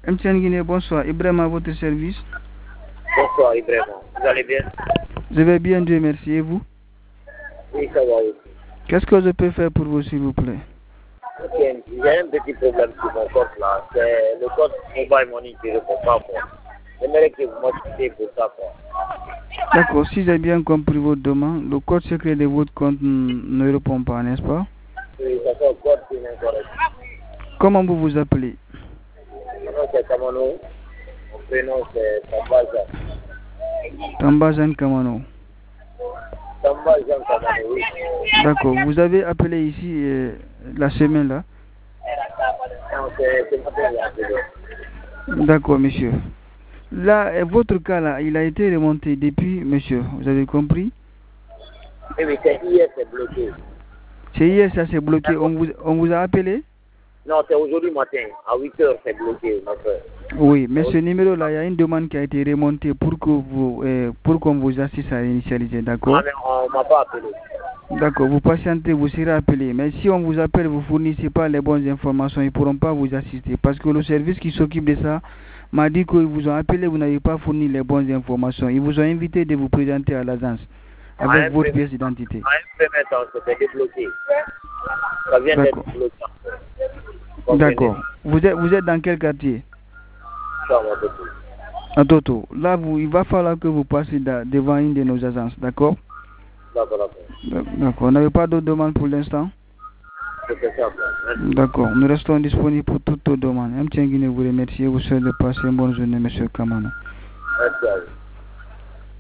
MTN Guinée, bonsoir. Ibrahim à votre service. Bonsoir Ibrahim. Vous allez bien? Je vais bien, Dieu merci. Et vous? Oui, ça va aussi. Qu'est-ce que je peux faire pour vous, s'il vous plaît? Ok, j'ai un petit problème sur mon compte là. C'est le compte Mobile Money qui ne répond pas moi. J'aimerais que vous m'expliquiez pour ça quoi. D'accord, si j'ai bien compris votre demande, le code secret de votre compte ne répond pas, n'est-ce pas? Oui, ça fait un code qui n'est correct. Comment vous vous appelez? Mon nom c'est Kamano. Mon prénom c'est Tambajan. Tambajan Kamano. Tambajan Kamano, oui. D'accord, vous avez appelé ici la semaine là? Non, c'est matin j'ai appelé. D'accord, monsieur. Là, votre cas là, il a été remonté depuis, monsieur. Vous avez compris? Oui, mais c'est hier, c'est bloqué. C'est hier, ça s'est bloqué. On vous a appelé? Non, c'est aujourd'hui matin. À 8h, c'est bloqué, ma frère. Oui, mais ce numéro-là, il y a une demande qui a été remontée pour qu'on vous assiste à initialiser, d'accord? Ah, mais on ne m'a pas appelé. D'accord, vous patientez, vous serez appelé. Mais si on vous appelle, vous ne fournissez pas les bonnes informations, ils ne pourront pas vous assister. Parce que le service qui s'occupe de ça m'a dit qu'ils vous ont appelé, vous n'avez pas fourni les bonnes informations. Ils vous ont invité de vous présenter à l'agence avec votre pièce d'identité. À un premier temps, c'était débloqué. Ça vient d'être débloqué. D'accord. Vous êtes dans quel quartier? À Toto. Là, il va falloir que vous passiez devant une de nos agences, d'accord? D'accord. D'accord. Vous n'avez pas d'autres demandes pour l'instant? D'accord. Nous restons disponibles pour toutes vos demandes. MTN Guinée vous remercie. Vous souhaite de passer une bonne journée, monsieur Kamano. Merci à vous.